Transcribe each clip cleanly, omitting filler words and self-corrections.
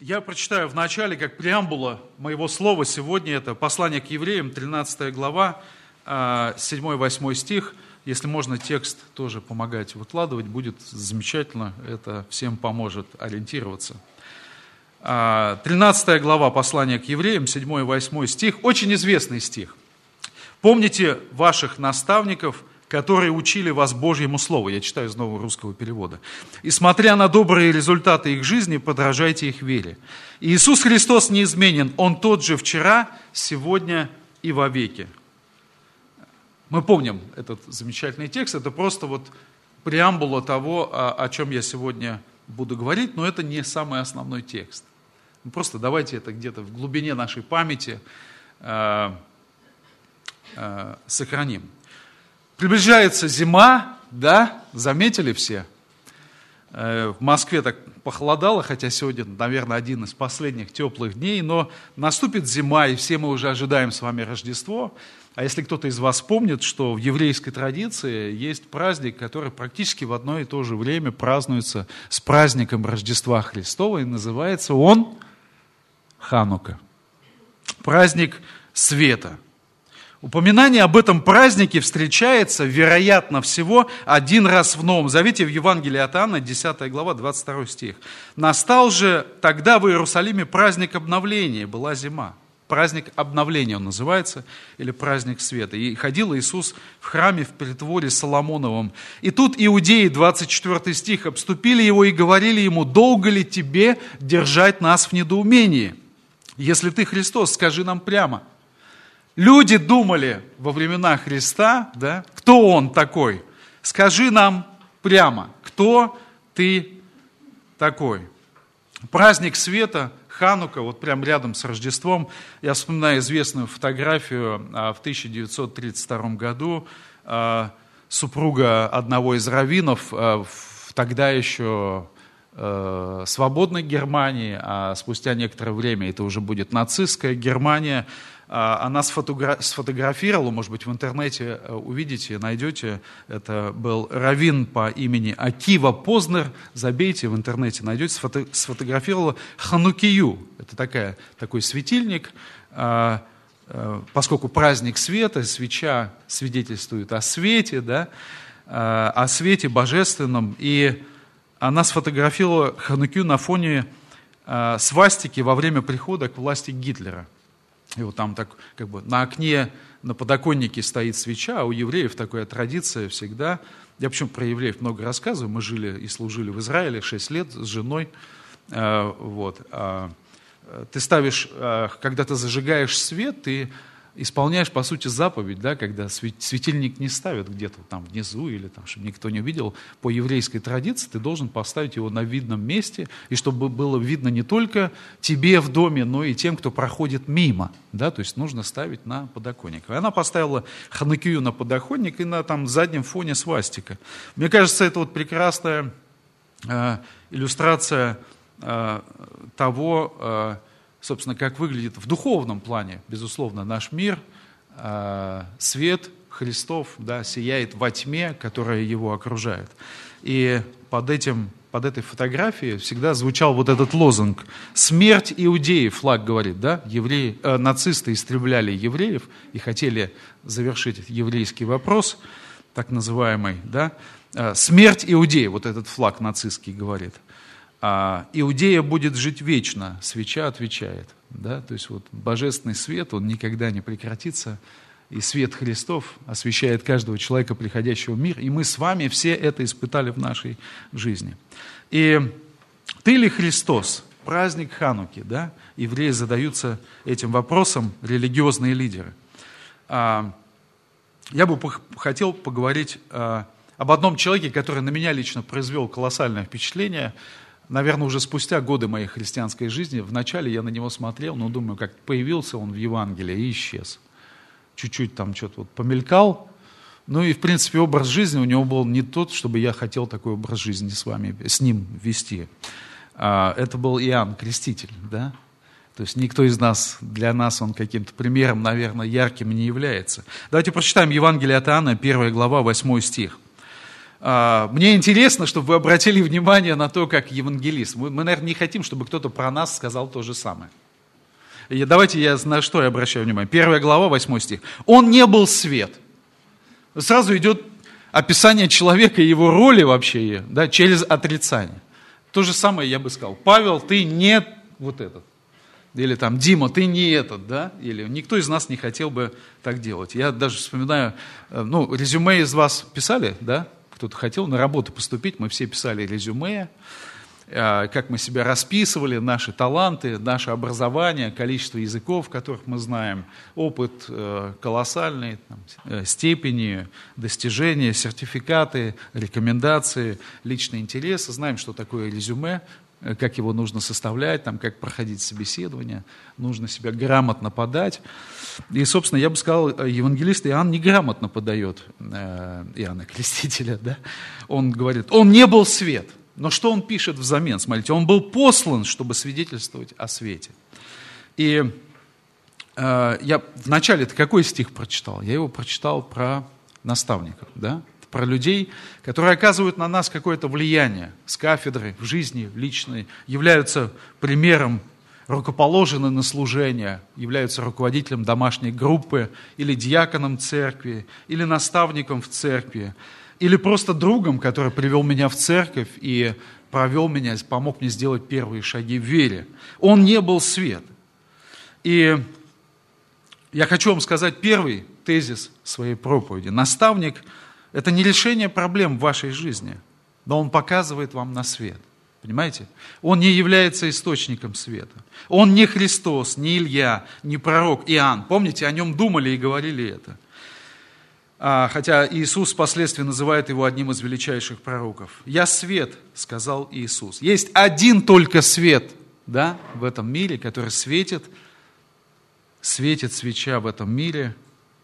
Я прочитаю в начале, как преамбула моего слова сегодня, это послание к евреям, 13 глава, 7-8 стих. Если можно, текст тоже помогать выкладывать, будет замечательно, это всем поможет ориентироваться. 13 глава послания к евреям, 7-8 стих, очень известный стих. «Помните ваших наставников, которые учили вас Божьему Слову». Я читаю из Нового русского перевода. «И смотря на добрые результаты их жизни, подражайте их вере. И Иисус Христос неизменен, Он тот же вчера, сегодня и вовеки». Мы помним этот замечательный текст, это просто вот преамбула того, о чем я сегодня буду говорить, но это не самый основной текст. Просто давайте это где-то в глубине нашей памяти сохраним. Приближается зима, да, заметили все? В Москве так похолодало, хотя сегодня, наверное, один из последних теплых дней, но наступит зима, и все мы уже ожидаем с вами Рождество. А если кто-то из вас помнит, что в еврейской традиции есть праздник, который практически в одно и то же время празднуется с праздником Рождества Христова, и называется он Ханука. Праздник света. Упоминание об этом празднике встречается, вероятно всего, один раз в Новом Завете, в Евангелии от Иоанна, 10 глава, 22 стих. «Настал же тогда в Иерусалиме праздник обновления», была зима. Праздник обновления он называется, или праздник света. И ходил Иисус в храме в притворе Соломоновом. И тут иудеи, 24 стих, обступили его и говорили ему: «Долго ли тебе держать нас в недоумении? Если ты Христос, скажи нам прямо». Люди думали во времена Христа, да, кто Он такой? Скажи нам прямо, кто ты такой? Праздник света, Ханука, вот прямо рядом с Рождеством. Я вспоминаю известную фотографию в 1932 году. Супруга одного из раввинов в тогда еще свободной Германии, а спустя некоторое время это уже будет нацистская Германия. Она сфотографировала, может быть, в интернете увидите, найдете, это был раввин по имени Акива Познер, забейте в интернете, найдете, сфотографировала Ханукию, это такой светильник, поскольку праздник света, свеча свидетельствует о свете, да, о свете божественном, и она сфотографировала Ханукию на фоне свастики во время прихода к власти Гитлера. И вот там так, как бы на окне, на подоконнике стоит свеча, а у евреев такая традиция всегда. Я почему про евреев много рассказываю, мы жили и служили в Израиле 6 лет с женой. Вот. Ты ставишь, когда ты зажигаешь свет, ты исполняешь, по сути, заповедь, да, когда светильник не ставят где-то там внизу, или там, чтобы никто не увидел. По еврейской традиции ты должен поставить его на видном месте, и чтобы было видно не только тебе в доме, но и тем, кто проходит мимо. Да, то есть нужно ставить на подоконник. И она поставила Ханукию на подоконник и на там, заднем фоне свастика. Мне кажется, это вот прекрасная иллюстрация того, собственно, как выглядит в духовном плане, безусловно, наш мир, свет Христов, да, сияет во тьме, которая его окружает. И под этой фотографией всегда звучал вот этот лозунг: «Смерть иудеев», флаг говорит, да, нацисты истребляли евреев и хотели завершить еврейский вопрос, так называемый, да, «Смерть иудеев», вот этот флаг нацистский говорит. Иудея будет жить вечно, свеча отвечает. Да? То есть вот божественный свет, он никогда не прекратится, и свет Христов освещает каждого человека, приходящего в мир, и мы с вами все это испытали в нашей жизни. И ты ли Христос? Праздник Хануки, да? Евреи задаются этим вопросом, религиозные лидеры. Я бы хотел поговорить об одном человеке, который на меня лично произвел колоссальное впечатление. Наверное, уже спустя годы моей христианской жизни, вначале я на него смотрел, но думаю, как появился он в Евангелии и исчез. Чуть-чуть там что-то вот помелькал. Ну и, в принципе, образ жизни у него был не тот, чтобы я хотел такой образ жизни с ним вести. Это был Иоанн Креститель, да? То есть никто из нас, для нас он каким-то примером, наверное, ярким не является. Давайте прочитаем Евангелие от Иоанна, 1 глава, 8 стих. Мне интересно, чтобы вы обратили внимание на то, как евангелист. Мы, наверное, не хотим, чтобы кто-то про нас сказал то же самое. И давайте я на что я обращаю внимание. 1 глава, 8 стих. Он не был свет. Сразу идет описание человека и его роли вообще, да, через отрицание. То же самое я бы сказал. Павел, ты не вот этот. Или там, Дима, ты не этот, да? Или никто из нас не хотел бы так делать. Я даже вспоминаю, резюме из вас писали, да? Кто-то хотел на работу поступить, мы все писали резюме, как мы себя расписывали, наши таланты, наше образование, количество языков, которых мы знаем, опыт колоссальный, степени, достижения, сертификаты, рекомендации, личные интересы. Знаем, что такое резюме, как его нужно составлять, как проходить собеседование, нужно себя грамотно подать. И, собственно, я бы сказал, евангелист Иоанн неграмотно подает Иоанна Крестителя. Да? Он говорит, он не был свет. Но что он пишет взамен? Смотрите, он был послан, чтобы свидетельствовать о свете. И я вначале-то какой стих прочитал? Я его прочитал про наставников, да? Про людей, которые оказывают на нас какое-то влияние с кафедры, в жизни, в личной, являются примером, рукоположены на служение, являются руководителем домашней группы, или диаконом церкви, или наставником в церкви, или просто другом, который привел меня в церковь и провел меня, помог мне сделать первые шаги в вере. Он не был свет. И я хочу вам сказать первый тезис своей проповеди. Наставник – это не решение проблем в вашей жизни, но он показывает вам на свет. Понимаете? Он не является источником света. Он не Христос, не Илья, не пророк Иоанн. Помните, о нем думали и говорили это. Хотя Иисус впоследствии называет его одним из величайших пророков. «Я свет», — сказал Иисус. Есть один только свет, да, в этом мире, который светит свеча в этом мире.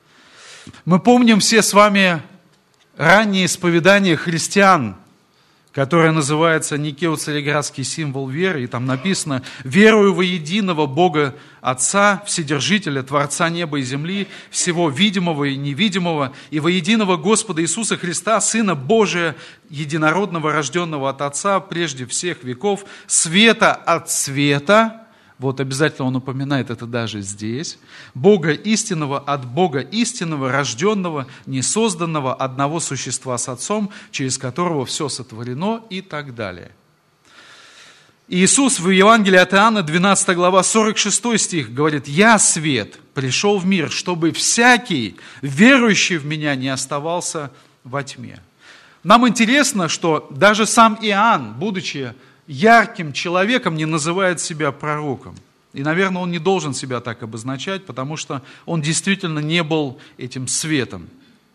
Мы помним все с вами раннее исповедание христиан, которое называется Никео-Цареградский символ веры, и там написано «Верую во единого Бога Отца, Вседержителя, Творца неба и земли, всего видимого и невидимого, и во единого Господа Иисуса Христа, Сына Божия, единородного, рожденного от Отца, прежде всех веков, света от света». Вот обязательно он упоминает это даже здесь. Бога истинного от Бога истинного, рожденного, несозданного, одного существа с Отцом, через которого все сотворено и так далее. Иисус в Евангелии от Иоанна, 12 глава, 46 стих, говорит, «Я свет, пришел в мир, чтобы всякий, верующий в Меня, не оставался во тьме». Нам интересно, что даже сам Иоанн, будучи ярким человеком, не называет себя пророком. И, наверное, он не должен себя так обозначать, потому что он действительно не был этим светом.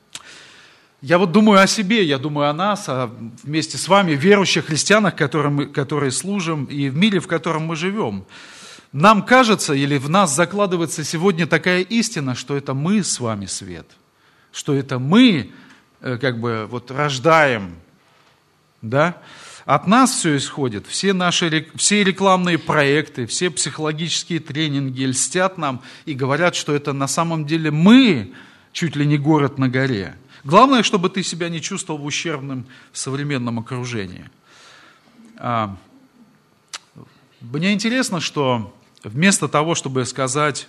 Я вот думаю о себе, я думаю о нас, вместе с вами, верующих христианах, которые служим, и в мире, в котором мы живем. Нам кажется, или в нас закладывается сегодня такая истина, что это мы с вами свет, что это мы рождаем, да? От нас все исходит, все рекламные проекты, все психологические тренинги льстят нам и говорят, что это на самом деле мы, чуть ли не город на горе. Главное, чтобы ты себя не чувствовал ущербным в современном окружении. Мне интересно, что вместо того, чтобы сказать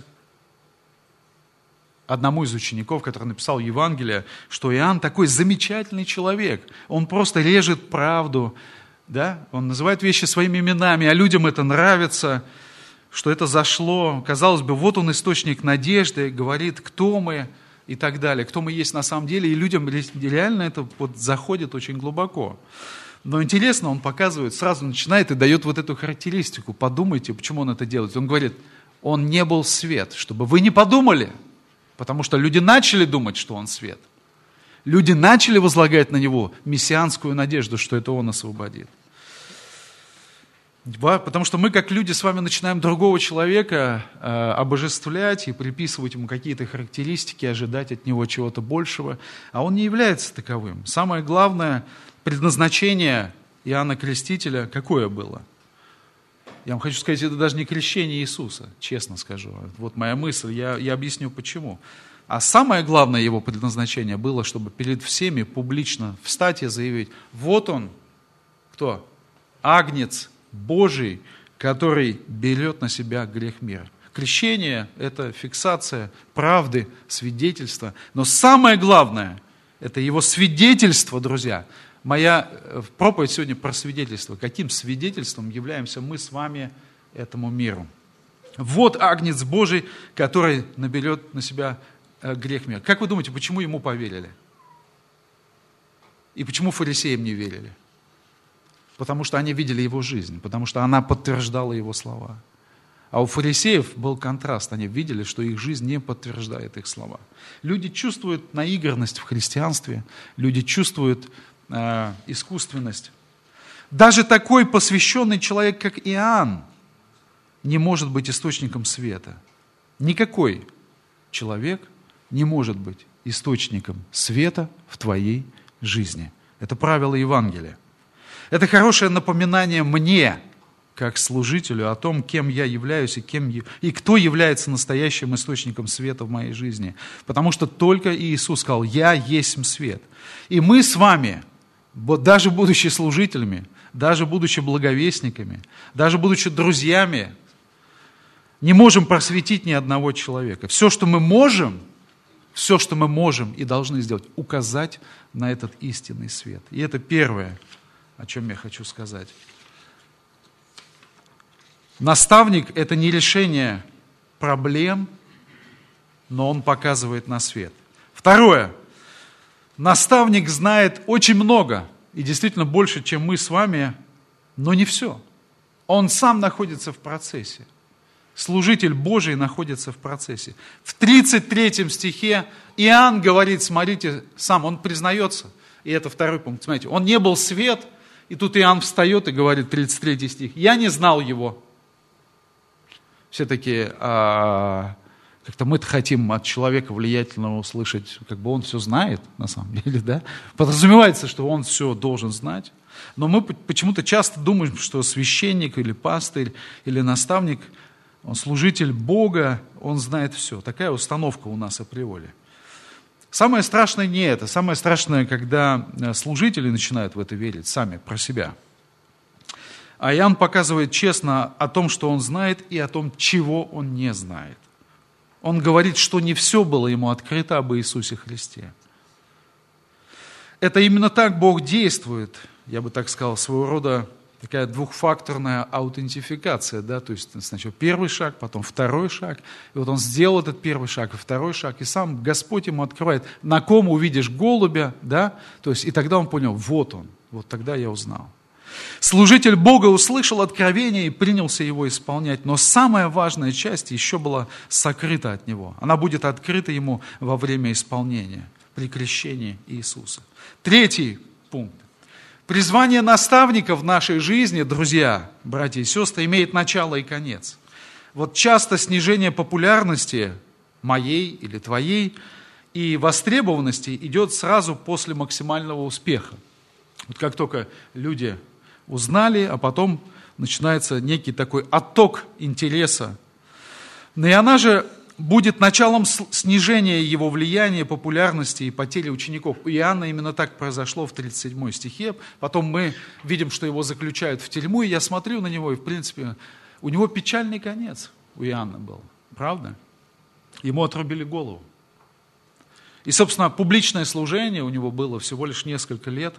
одному из учеников, который написал Евангелие, что Иоанн такой замечательный человек, он просто режет правду, да? Он называет вещи своими именами, а людям это нравится, что это зашло. Казалось бы, вот он источник надежды, говорит, кто мы и так далее, кто мы есть на самом деле, и людям реально это заходит очень глубоко. Но интересно, он показывает, сразу начинает и дает вот эту характеристику. Подумайте, почему он это делает. Он говорит, он не был свет, чтобы вы не подумали, потому что люди начали думать, что он свет. Люди начали возлагать на него мессианскую надежду, что это он освободит. Потому что мы, как люди, с вами начинаем другого человека обожествлять и приписывать ему какие-то характеристики, ожидать от него чего-то большего, а он не является таковым. Самое главное предназначение Иоанна Крестителя какое было? Я вам хочу сказать, это даже не крещение Иисуса, честно скажу. Вот моя мысль, я объясню почему. А самое главное его предназначение было, чтобы перед всеми публично встать и заявить: вот он, кто? Агнец Божий, который берет на себя грех мира. Крещение – это фиксация правды, свидетельство. Но самое главное – это его свидетельство, друзья. Моя проповедь сегодня про свидетельство. Каким свидетельством являемся мы с вами этому миру? Вот Агнец Божий, который наберет на себя грех мира. Как вы думаете, почему ему поверили? И почему фарисеям не верили? Потому что они видели его жизнь, потому что она подтверждала его слова. А у фарисеев был контраст, они видели, что их жизнь не подтверждает их слова. Люди чувствуют наигранность в христианстве, люди чувствуют искусственность. Даже такой посвященный человек, как Иоанн, не может быть источником света. Никакой человек не может быть источником света в твоей жизни. Это правило Евангелия. Это хорошее напоминание мне, как служителю, о том, кем я являюсь и кто является настоящим источником света в моей жизни. Потому что только Иисус сказал: «Я есть свет». И мы с вами, даже будучи служителями, даже будучи благовестниками, даже будучи друзьями, не можем просветить ни одного человека. Все, что мы можем и должны сделать, указать на этот истинный свет. И это первое, о чем я хочу сказать. Наставник – это не решение проблем, но он показывает на свет. Второе. Наставник знает очень много, и действительно больше, чем мы с вами, но не все. Он сам находится в процессе. Служитель Божий находится в процессе. В 33 стихе Иоанн говорит, смотрите, сам, он признается, и это второй пункт, смотрите, он не был свет, и тут Иоанн встает и говорит, 33 стих, я не знал его. Все такие, как-то мы-то хотим от человека влиятельного услышать, как бы он все знает, на самом деле, да? Подразумевается, что он все должен знать. Но мы почему-то часто думаем, что священник или пастырь или наставник, он служитель Бога, он знает все. Такая установка у нас априори. Самое страшное не это. Самое страшное, когда служители начинают в это верить сами, про себя. А Иоанн показывает честно о том, что он знает, и о том, чего он не знает. Он говорит, что не все было ему открыто об Иисусе Христе. Это именно так Бог действует, я бы так сказал, своего рода такая двухфакторная аутентификация, да, то есть сначала первый шаг, потом второй шаг, и вот он сделал этот первый шаг и второй шаг, и сам Господь ему открывает, на ком увидишь голубя, да, то есть и тогда он понял, вот он, вот тогда я узнал. Служитель Бога услышал откровение и принялся его исполнять, но самая важная часть еще была сокрыта от него. Она будет открыта ему во время исполнения, при крещении Иисуса. Третий пункт. Призвание наставника в нашей жизни, друзья, братья и сестры, имеет начало и конец. Вот часто снижение популярности моей или твоей и востребованности идет сразу после максимального успеха. Вот как только люди узнали, а потом начинается некий такой отток интереса. Но и она же будет началом снижения его влияния, популярности и потери учеников. У Иоанна именно так произошло в 37 стихе. Потом мы видим, что его заключают в тюрьму, и я смотрю на него, и в принципе у него печальный конец у Иоанна был. Правда? Ему отрубили голову. И, собственно, публичное служение у него было всего лишь несколько лет.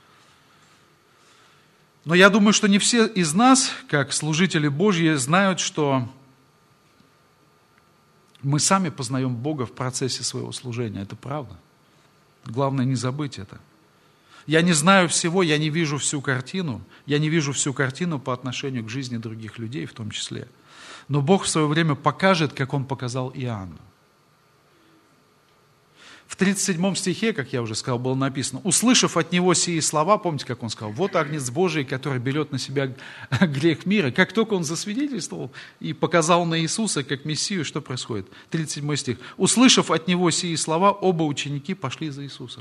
Но я думаю, что не все из нас, как служители Божьи, знают, что мы сами познаем Бога в процессе своего служения. Это правда. Главное не забыть это. Я не знаю всего, я не вижу всю картину. Я не вижу всю картину по отношению к жизни других людей в том числе. Но Бог в свое время покажет, как Он показал Иоанну. В 37 стихе, как я уже сказал, было написано, услышав от него сии слова, помните, как он сказал, вот Агнец Божий, который берет на себя грех мира. Как только он засвидетельствовал и показал на Иисуса как Мессию, что происходит? 37 стих. Услышав от него сии слова, оба ученики пошли за Иисусом.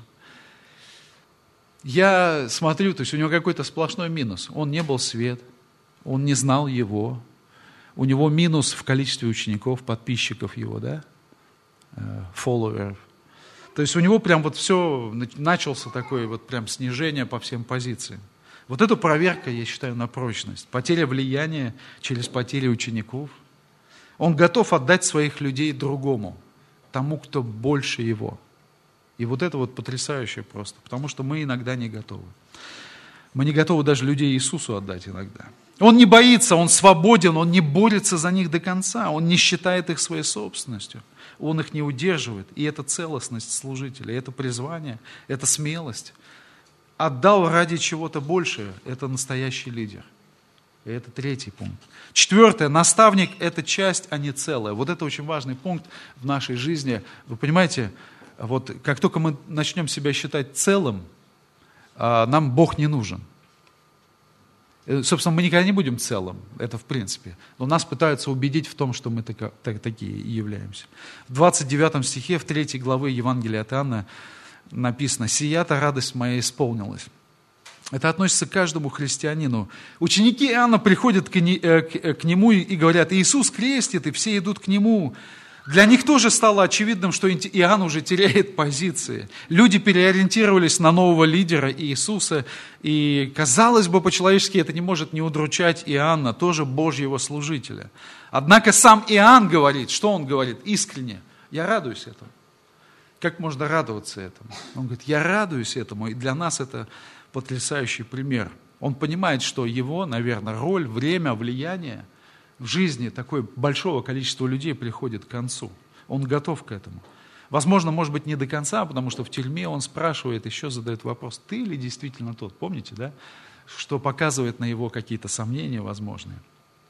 Я смотрю, то есть у него какой-то сплошной минус. Он не был свет, он не знал его, у него минус в количестве учеников, подписчиков его, да? follower. То есть у него прям вот все, начался такое вот прям снижение по всем позициям. Вот эту проверка, я считаю, на прочность. Потеря влияния через потерю учеников. Он готов отдать своих людей другому, тому, кто больше его. И вот это вот потрясающе просто, потому что мы иногда не готовы. Мы не готовы даже людей Иисусу отдать иногда. Он не боится, он свободен, он не борется за них до конца, он не считает их своей собственностью, он их не удерживает. И это целостность служителя, это призвание, это смелость. Отдал ради чего-то большего, это настоящий лидер. И это третий пункт. Четвертое, наставник – это часть, а не целое. Вот это очень важный пункт в нашей жизни. Вы понимаете, вот как только мы начнем себя считать целым, нам Бог не нужен. Собственно, мы никогда не будем целым, это в принципе. Но нас пытаются убедить в том, что мы такие и являемся. В 29 стихе, в 3 главы Евангелия от Иоанна написано: «Сия-то радость моя исполнилась». Это относится к каждому христианину. Ученики Иоанна приходят к нему и говорят: «Иисус крестит», и все идут к нему. Для них тоже стало очевидным, что Иоанн уже теряет позиции. Люди переориентировались на нового лидера Иисуса, и, казалось бы, по-человечески это не может не удручать Иоанна, тоже Божьего служителя. Однако сам Иоанн говорит, что он говорит? Искренне: «Я радуюсь этому». Как можно радоваться этому? Он говорит: «Я радуюсь этому», и для нас это потрясающий пример. Он понимает, что его, наверное, роль, время, влияние в жизни такое большого количества людей приходит к концу. Он готов к этому. Возможно, может быть, не до конца, потому что в тюрьме он спрашивает, еще задает вопрос: ты ли действительно тот? Помните, да? Что показывает на его какие-то сомнения возможные.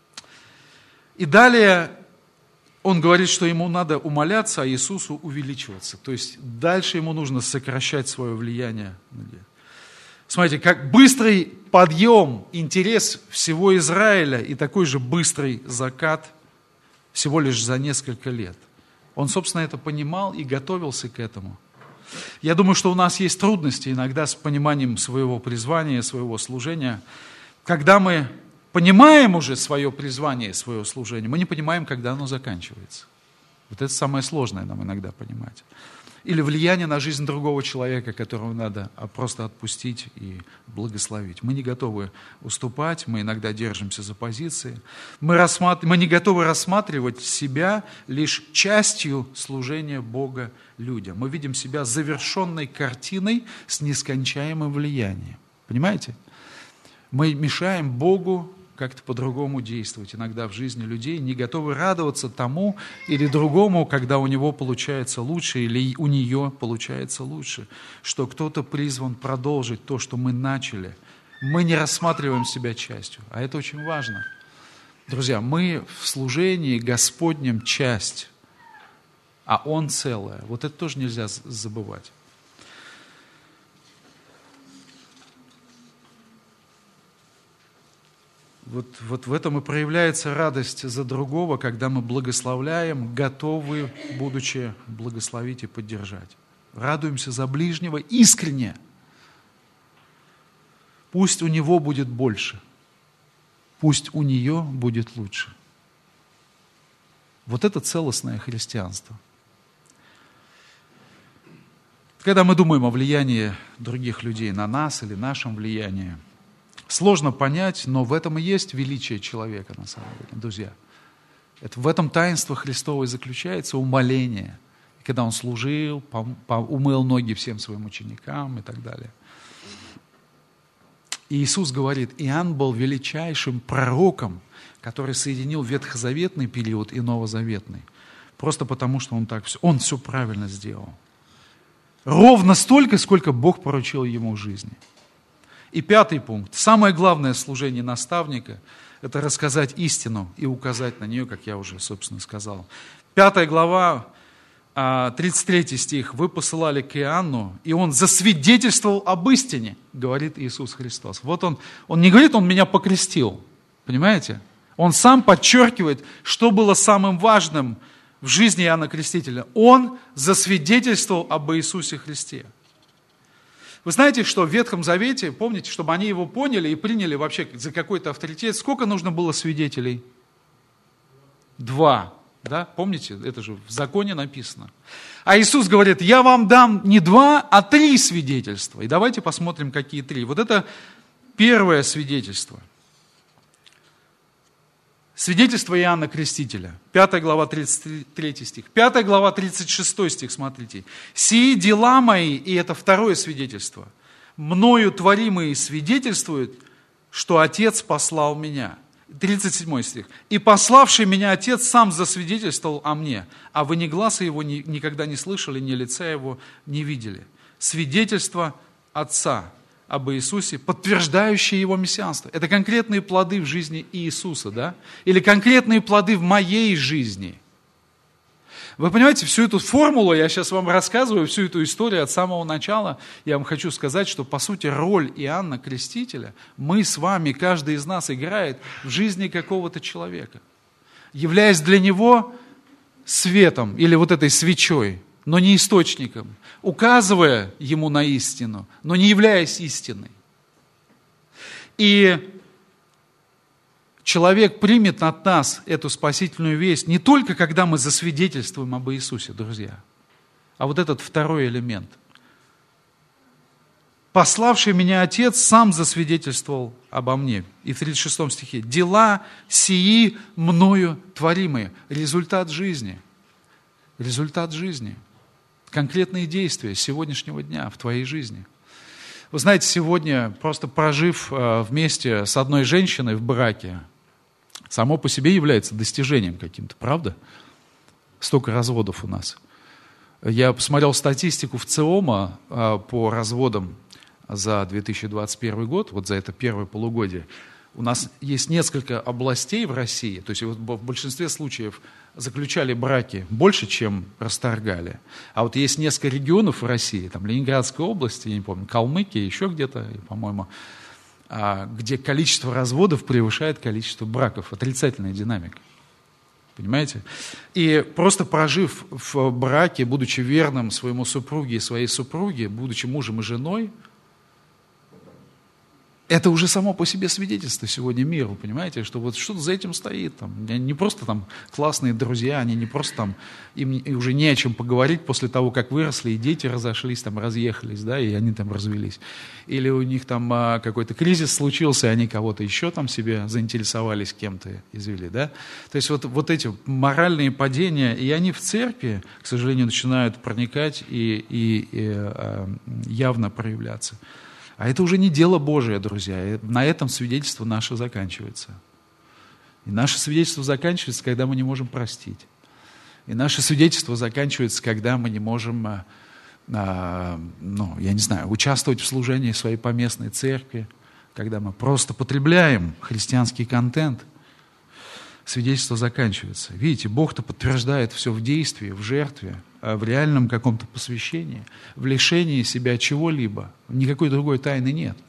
И далее он говорит, что ему надо умоляться, а Иисусу увеличиваться. То есть дальше ему нужно сокращать свое влияние. Смотрите, как быстрый подъем, интерес всего Израиля и такой же быстрый закат всего лишь за несколько лет. Он, собственно, это понимал и готовился к этому. Я думаю, что у нас есть трудности иногда с пониманием своего призвания, своего служения. Когда мы понимаем уже свое призвание, свое служение, мы не понимаем, когда оно заканчивается. Вот это самое сложное нам иногда понимать. Или влияние на жизнь другого человека, которого надо просто отпустить и благословить. Мы не готовы уступать, мы иногда держимся за позиции. Мы не готовы рассматривать себя лишь частью служения Бога людям. Мы видим себя завершенной картиной с нескончаемым влиянием. Понимаете? Мы мешаем Богу как-то по-другому действовать иногда в жизни людей, не готовы радоваться тому или другому, когда у него получается лучше или у нее получается лучше, что кто-то призван продолжить то, что мы начали. Мы не рассматриваем себя частью, а это очень важно. Друзья, мы в служении Господнем часть, а Он целое. Вот это тоже нельзя забывать. Вот в этом и проявляется радость за другого, когда мы благословляем, готовы, будучи благословить и поддержать. Радуемся за ближнего искренне. Пусть у него будет больше, пусть у нее будет лучше. Вот это целостное христианство. Когда мы думаем о влиянии других людей на нас или нашем влиянии, сложно понять, но в этом и есть величие человека, на самом деле, друзья. В этом таинство Христово и заключается умоление. Когда Он служил, умыл ноги всем своим ученикам и так далее. И Иисус говорит: Иоанн был величайшим пророком, который соединил ветхозаветный период и новозаветный. Просто потому, что он все правильно сделал. Ровно столько, сколько Бог поручил ему в жизни. И 5 пункт. Самое главное служение наставника – это рассказать истину и указать на нее, как я уже, собственно, сказал. 5 глава, 33 стих. «Вы посылали к Иоанну, и он засвидетельствовал об истине», говорит Иисус Христос. Вот он не говорит: «Он меня покрестил». Понимаете? Он сам подчеркивает, что было самым важным в жизни Иоанна Крестителя. Он засвидетельствовал об Иисусе Христе. Вы знаете, что в Ветхом Завете, помните, чтобы они его поняли и приняли вообще за какой-то авторитет, сколько нужно было свидетелей? 2. Да? Помните, это же в законе написано. А Иисус говорит, я вам дам не 2, а 3 свидетельства. И давайте посмотрим, какие 3. Вот это первое свидетельство. Свидетельство Иоанна Крестителя. 5 глава, 33 стих. 5 глава, 36 стих, смотрите. «Сии дела мои», и это второе свидетельство, «мною творимые свидетельствуют, что Отец послал меня». 37 стих. «И пославший меня Отец сам засвидетельствовал о мне, а вы ни гласа его никогда не слышали, ни лица его не видели». Свидетельство Отца об Иисусе, подтверждающие его мессианство. Это конкретные плоды в жизни Иисуса, да? Или конкретные плоды в моей жизни. Вы понимаете, всю эту формулу, я сейчас вам рассказываю, всю эту историю от самого начала, я вам хочу сказать, что по сути роль Иоанна Крестителя мы с вами, каждый из нас играет в жизни какого-то человека, являясь для него светом или вот этой свечой, но не источником, указывая ему на истину, но не являясь истиной. И человек примет от нас эту спасительную весть не только, когда мы засвидетельствуем об Иисусе, друзья, а вот этот второй элемент. «Пославший меня Отец сам засвидетельствовал обо мне». И в 36 стихе. «Дела сии мною творимые». Результат жизни. Результат жизни. Конкретные действия сегодняшнего дня в твоей жизни. Вы знаете, сегодня, просто прожив вместе с одной женщиной в браке, само по себе является достижением каким-то, правда? Столько разводов у нас. Я посмотрел статистику в ЦИОМа по разводам за 2021 год, вот за это первое полугодие. У нас есть несколько областей в России, то есть вот в большинстве случаев заключали браки больше, чем расторгали. А вот есть несколько регионов в России, там Ленинградская область, я не помню, Калмыкия, еще где-то, по-моему, где количество разводов превышает количество браков. Отрицательная динамика. Понимаете? И просто прожив в браке, будучи верным своему супруге и своей супруге, будучи мужем и женой, это уже само по себе свидетельство сегодня миру, понимаете, что вот что-то за этим стоит. Там, не просто там классные друзья, они не просто там, им уже не о чем поговорить после того, как выросли, и дети разошлись, там, разъехались, да, и они там развелись. Или у них там какой-то кризис случился, и они кого-то еще там себе заинтересовались, кем-то извели, да. То есть вот эти моральные падения, и они в церкви, к сожалению, начинают проникать и явно проявляться. А это уже не дело Божие, друзья. И на этом свидетельство наше заканчивается. И наше свидетельство заканчивается, когда мы не можем простить. И наше свидетельство заканчивается, когда мы не можем, участвовать в служении своей поместной церкви, когда мы просто потребляем христианский контент. Свидетельство заканчивается. Видите, Бог-то подтверждает все в действии, в жертве, в реальном каком-то посвящении, в лишении себя чего-либо. Никакой другой тайны нет.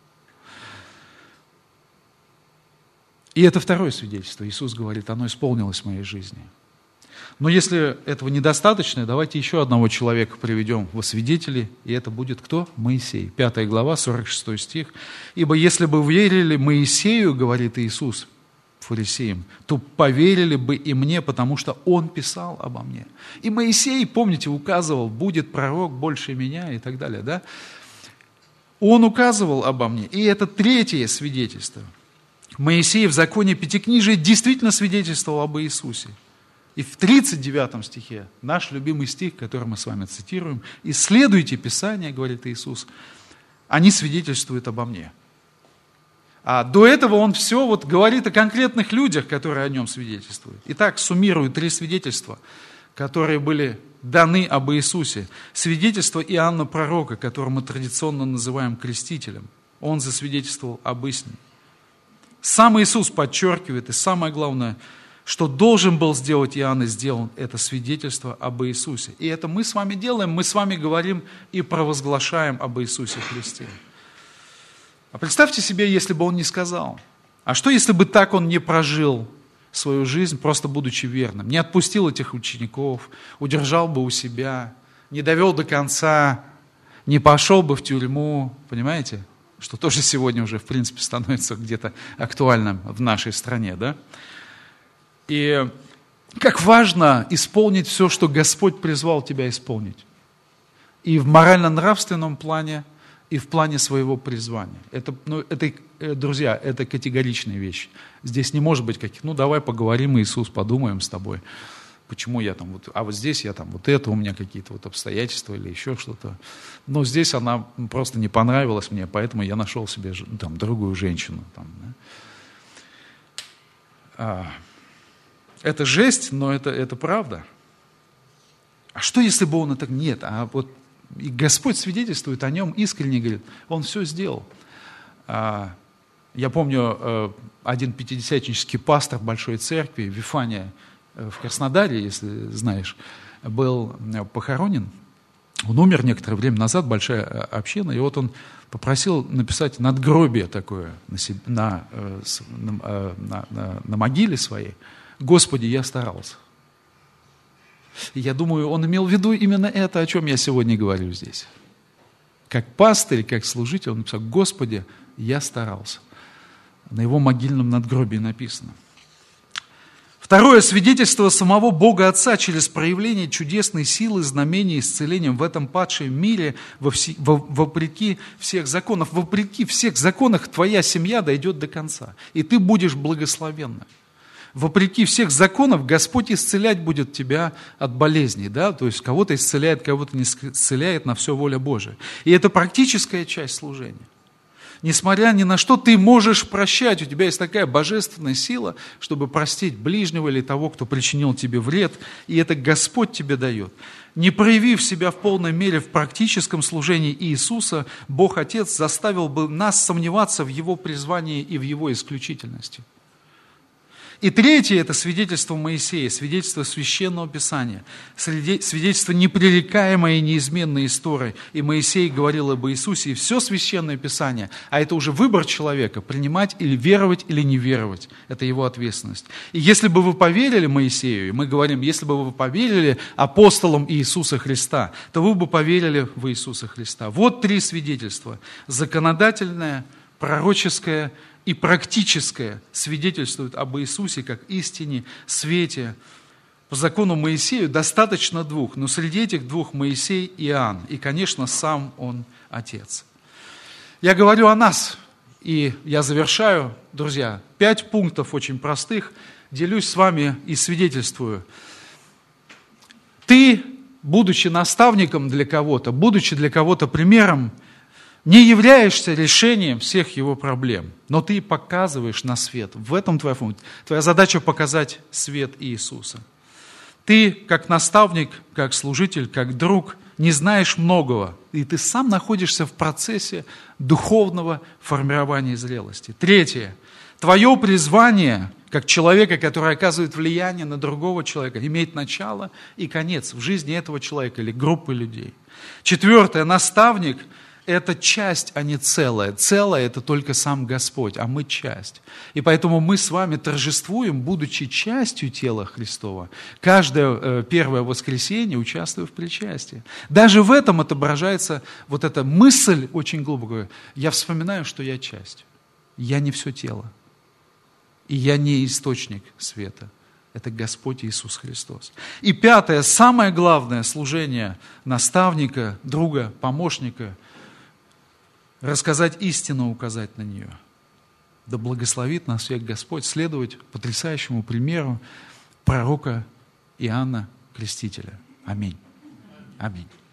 И это второе свидетельство. Иисус говорит, оно исполнилось в моей жизни. Но если этого недостаточно, давайте еще одного человека приведем во свидетели, и это будет кто? Моисей. 5 глава, 46 стих. «Ибо если бы верили Моисею, говорит Иисус, фарисеям, то поверили бы и мне, потому что он писал обо мне». И Моисей, помните, указывал, будет пророк больше меня и так далее, да? Он указывал обо мне. И это третье свидетельство. Моисей в законе Пятикнижия действительно свидетельствовал об Иисусе. И в 39 стихе, наш любимый стих, который мы с вами цитируем, «Исследуйте Писание, говорит Иисус, они свидетельствуют обо мне». А до этого он все вот говорит о конкретных людях, которые о нем свидетельствуют. Итак, суммирую 3 свидетельства, которые были даны об Иисусе. Свидетельство Иоанна Пророка, которого мы традиционно называем крестителем. Он засвидетельствовал об истине. Сам Иисус подчеркивает, и самое главное, что должен был сделать Иоанн и сделан, это свидетельство об Иисусе. И это мы с вами делаем, мы с вами говорим и провозглашаем об Иисусе Христе. А представьте себе, если бы он не сказал. А что, если бы так он не прожил свою жизнь, просто будучи верным? Не отпустил этих учеников, удержал бы у себя, не довел до конца, не пошел бы в тюрьму, понимаете? Что тоже сегодня уже, в принципе, становится где-то актуальным в нашей стране, да? И Как важно исполнить все, что Господь призвал тебя исполнить. И в морально-нравственном плане, и в плане своего призвания. Это, друзья, это категоричные вещи. Здесь не может быть каких, давай поговорим, Иисус, подумаем с тобой, почему я там, а вот здесь я там, вот это у меня какие-то вот обстоятельства или еще что-то. Но здесь она просто не понравилась мне, поэтому я нашел себе там другую женщину. Там, да. Это жесть, но это правда. А что, если бы он это... Нет, а вот и Господь свидетельствует о нем, искренне говорит, он все сделал. Я помню, один пятидесятнический пастор большой церкви, Вифания в Краснодаре, если знаешь, был похоронен. Он умер некоторое время назад, большая община, и вот он попросил написать надгробие такое на могиле своей. «Господи, я старался». Я думаю, он имел в виду именно это, о чем я сегодня говорю здесь. Как пастырь, как служитель, он написал: «Господи, я старался». На его могильном надгробии написано. Второе, свидетельство самого Бога Отца через проявление чудесной силы, знамений, исцелением в этом падшем мире, вопреки всех законов. Вопреки всех законах твоя семья дойдет до конца, и ты будешь благословенна. Вопреки всех законов Господь исцелять будет тебя от болезней, да? То есть кого-то исцеляет, кого-то не исцеляет, на все воля Божия. И это практическая часть служения. Несмотря ни на что, ты можешь прощать. У тебя есть такая божественная сила, чтобы простить ближнего или того, кто причинил тебе вред. И это Господь тебе дает. Не проявив себя в полной мере в практическом служении Иисуса, Бог Отец заставил бы нас сомневаться в Его призвании и в Его исключительности. И третье – это свидетельство Моисея, свидетельство Священного Писания, свидетельство непререкаемой и неизменной истории. И Моисей говорил об Иисусе, и все Священное Писание, а это уже выбор человека, принимать или веровать, или не веровать. Это его ответственность. И если бы вы поверили Моисею, и мы говорим, если бы вы поверили апостолам Иисуса Христа, то вы бы поверили в Иисуса Христа. Вот три свидетельства: законодательное, пророческое и практическое свидетельствует об Иисусе как истине, свете. По закону Моисею достаточно двух, но среди этих двух Моисей и Иоанн. И, конечно, сам он Отец. Я говорю о нас, и я завершаю, друзья, 5 пунктов очень простых, делюсь с вами и свидетельствую. Ты, будучи наставником для кого-то, будучи для кого-то примером, не являешься решением всех его проблем, но ты показываешь на свет. В этом твоя функция. Твоя задача показать свет Иисуса. Ты, как наставник, как служитель, как друг, не знаешь многого, и ты сам находишься в процессе духовного формирования зрелости. Третье. Твое призвание, как человека, который оказывает влияние на другого человека, имеет начало и конец в жизни этого человека или группы людей. Четвертое. Наставник – это часть, а не целое. Целое – это только сам Господь, а мы часть. И поэтому мы с вами торжествуем, будучи частью тела Христова. Каждое первое воскресенье участвуя в причастии. Даже в этом отображается вот эта мысль очень глубокая. Я вспоминаю, что я часть. Я не все тело. И я не источник света. Это Господь Иисус Христос. И пятое, самое главное служение наставника, друга, помощника – рассказать истину, указать на нее. Да благословит нас всех Господь следовать потрясающему примеру пророка Иоанна Крестителя. Аминь. Аминь.